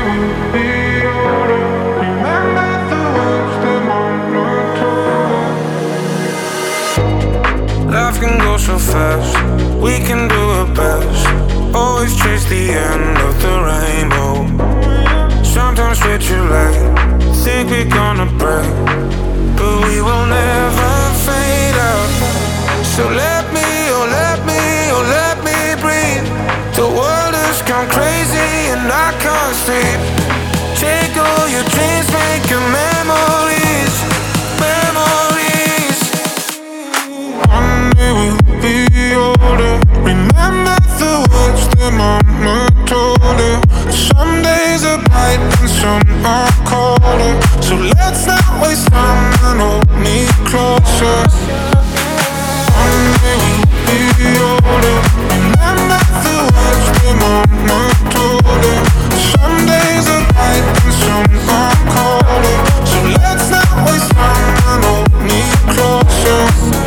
will be older. Remember the words that mama told us. Life can go so fast, we can do our best. Always chase the end of the rainbow. Sometimes we're too late, think we're gonna break, but we will never fade out. So let me, oh let me, oh let me breathe. The world has gone crazy and I can't sleep. Take all your dreams, make your memories, memories. One day we'll be older. Remember the words that mama told her. Some days are bright and some are colder. So let's not waste time and hold me closer. One day we'll be older. Remember the words that mama told her. Some days are bright and some are colder. So let's not waste time and hold me closer.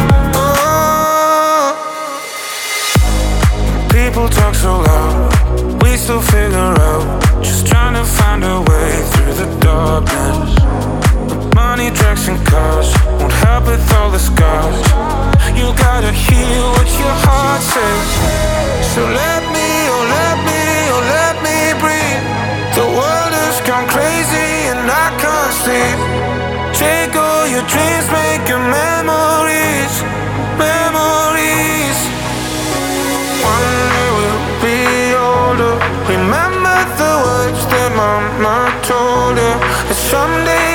People talk so loud, we still figure out. Just trying to find a way through the darkness. Money, drugs and cars won't help with all the scars. You gotta hear what your heart says. So let me, oh let me, oh let me breathe. The world has gone crazy and I can't sleep. Take all your dreams, make your memories, memories. One day we'll be older. Remember the words that mama told her. And someday